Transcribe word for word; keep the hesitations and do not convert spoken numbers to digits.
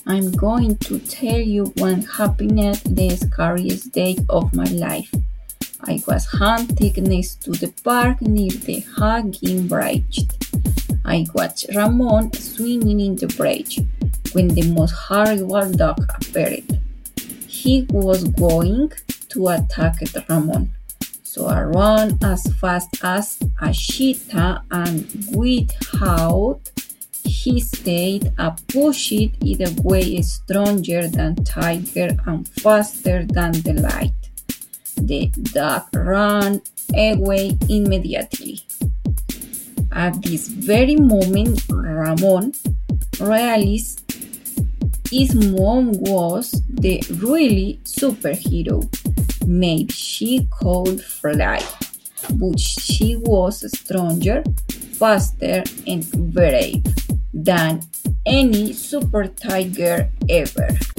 I'm going to tell you what happened the scariest day of my life. I was hunting next to the park near the Hanging Bridge. I watched Ramon swimming in the bridge when the most horrible dog appeared. He was going to attack Ramon, so I ran as fast as a cheetah and without hesitate I pushed it away stronger than tiger and faster than the light. The dog ran away immediately. At this very moment, Ramon realized his mom was the really superhero. Maybe she could fly, but she was stronger, faster, and brave than any super tiger ever.